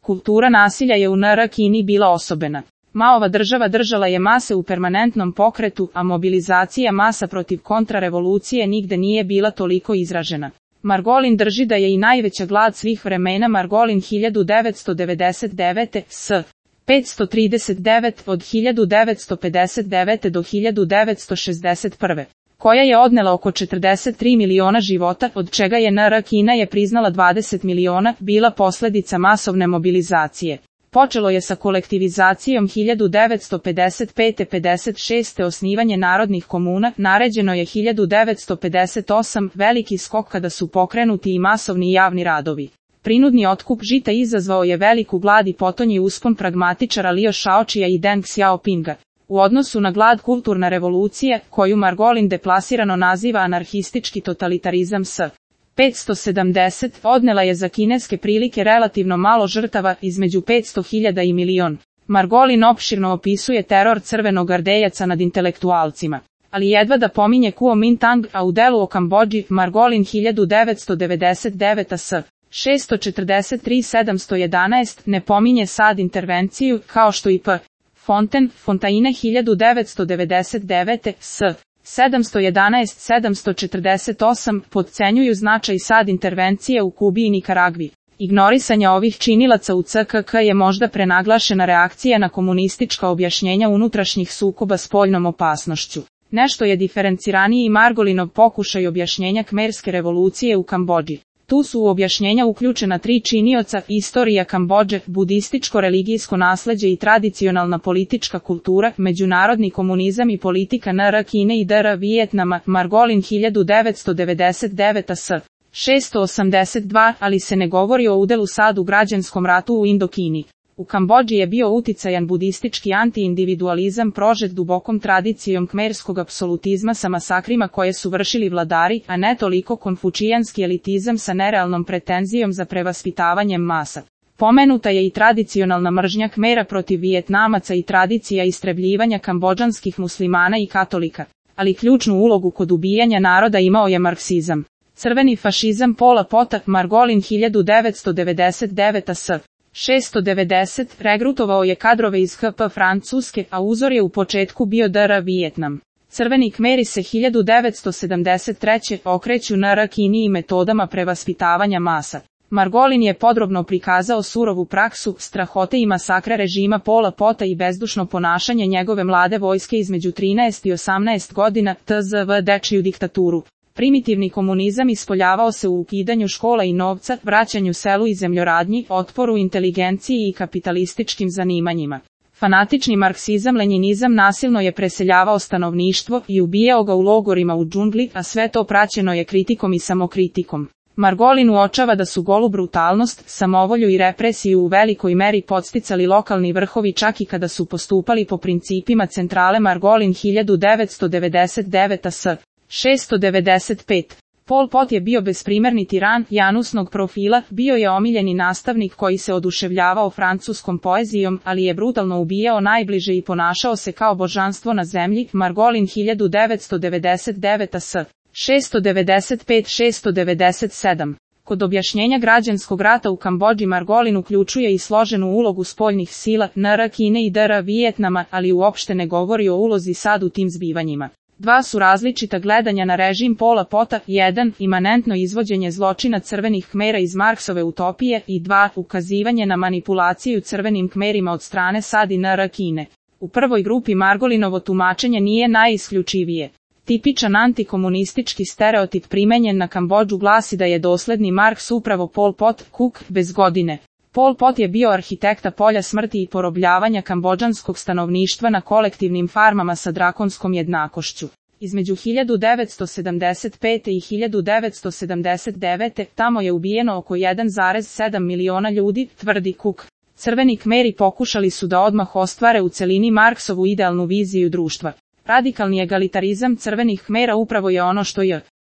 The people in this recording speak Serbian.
Kultura nasilja je u NR Kini bila osobena. Maova država držala je mase u permanentnom pokretu, a mobilizacija masa protiv kontrarevolucije nigde nije bila toliko izražena. Margolin drži da je i najveća glad svih vremena Margolin 1999. s. 539 od 1959. do 1961. koja je odnela oko 43 miliona života, od čega je NR Kina je priznala 20 miliona, bila posledica masovne mobilizacije. Počelo je sa kolektivizacijom 1955-56. osnivanje narodnih komuna, naređeno je 1958. veliki skok kada su pokrenuti i masovni javni radovi. Prinudni otkup žita izazvao je veliku glad i potonji uspon pragmatičara Liu Shaoqia i Deng Xiaopinga. U odnosu na glad kulturna revolucija, koju Margolin deplasirano naziva anarhistički totalitarizam s. 570, odnela je za kineske prilike relativno malo žrtava, između 500.000 i milion. Margolin opširno opisuje teror crvenogardejaca nad intelektualcima. Ali jedva da pominje Kuomintang, a u delu o Kambodži, Margolin 1999 s. 643-711 ne pominje sad intervenciju, kao što i P. Fontaine 1999 s. 711-748 podcenjuju značaj sad intervencije u Kubi i Nikaragvi. Ignorisanje ovih činilaca u CKK je možda prenaglašena reakcija na komunistička objašnjenja unutrašnjih sukoba s spoljnom opasnošću. Nešto je diferenciraniji i Margolinov pokušaj objašnjenja Khmerske revolucije u Kambodži. Tu su u objašnjenja uključena tri činioca: istorija Kambodže, budističko-religijsko nasleđe i tradicionalna politička kultura, međunarodni komunizam i politika NR Kine i DR Vijetnama. Margolin 1999 s. 682, ali se ne govori o udelu sad u građanskom ratu u Indokini. U Kambodži je bio uticajan budistički antiindividualizam prožet dubokom tradicijom khmerskog apsolutizma sa masakrima koje su vršili vladari, a ne toliko konfučijanski elitizam sa nerealnom pretenzijom za prevaspitavanjem masa. Pomenuta je i tradicionalna mržnja Khmera protiv Vijetnamaca i tradicija istrebljivanja kambodžanskih muslimana i katolika. Ali ključnu ulogu kod ubijanja naroda imao je marksizam. Crveni fašizam Pola Pota. Margolin 1999 s. 690, regrutovao je kadrove iz HP Francuske, a uzor je u početku bio DR Vijetnam. Crveni Khmeri se 1973. okreću NR Kini i metodama prevaspitavanja masa. Margolin je podrobno prikazao surovu praksu, strahote i masakre režima Pola Pota i bezdušno ponašanje njegove mlade vojske između 13 i 18 godina, tzv. dečiju diktaturu. Primitivni komunizam ispoljavao se u ukidanju škola i novca, vraćanju selu i zemljoradnji, otporu inteligenciji i kapitalističkim zanimanjima. Fanatični marksizam-lenjinizam nasilno je preseljavao stanovništvo i ubijao ga u logorima u džungli, a sve to praćeno je kritikom i samokritikom. Margolin uočava da su golu brutalnost, samovolju i represiju u velikoj meri podsticali lokalni vrhovi čak i kada su postupali po principima centrale. Margolin 1999 s. 695. Pol Pot je bio besprimerni tiran, janusnog profila, bio je omiljeni nastavnik koji se oduševljavao francuskom poezijom, ali je brutalno ubijao najbliže i ponašao se kao božanstvo na zemlji. Margolin 1999 s. 695-697. Kod objašnjenja građanskog rata u Kambodži Margolin uključuje i složenu ulogu spoljnih sila, NR Kine i DR Vijetnama, ali uopšte ne govori o ulozi sad u tim zbivanjima. Dva su različita gledanja na režim Pola Pota: 1. Imanentno izvođenje zločina crvenih Khmera iz Marksove utopije i 2. Ukazivanje na manipulaciju crvenim Khmerima od strane sad i NR Kine. U prvoj grupi Margolinovo tumačenje nije najisključivije. Tipičan antikomunistički stereotip primenjen na Kambodžu glasi da je dosledni Marks upravo Pol Pot, Kuk, bez godine. Pol Pot je bio arhitekta polja smrti i porobljavanja kambodžanskog stanovništva na kolektivnim farmama sa drakonskom jednakošću. Između 1975. i 1979. tamo je ubijeno oko 1,7 miliona ljudi, tvrdi Kuk. Crveni Khmeri pokušali su da odmah ostvare u celini Marksovu idealnu viziju društva. Radikalni egalitarizam crvenih Khmera upravo je ono što je